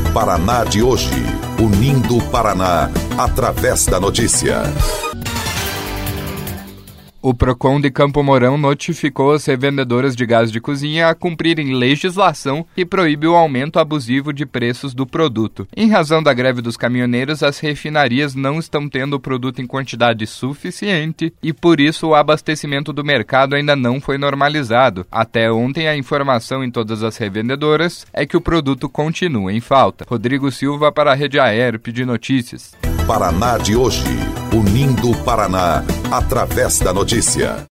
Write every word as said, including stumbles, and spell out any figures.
Paraná de hoje, unindo o Paraná através da notícia. O Procon de Campo Mourão notificou as revendedoras de gás de cozinha a cumprirem legislação que proíbe o aumento abusivo de preços do produto. Em razão da greve dos caminhoneiros, as refinarias não estão tendo o produto em quantidade suficiente e, por isso, o abastecimento do mercado ainda não foi normalizado. Até ontem, a informação em todas as revendedoras é que o produto continua em falta. Rodrigo Silva para a Rede Aerp de Notícias. Paraná de hoje, unindo o Paraná através da notícia.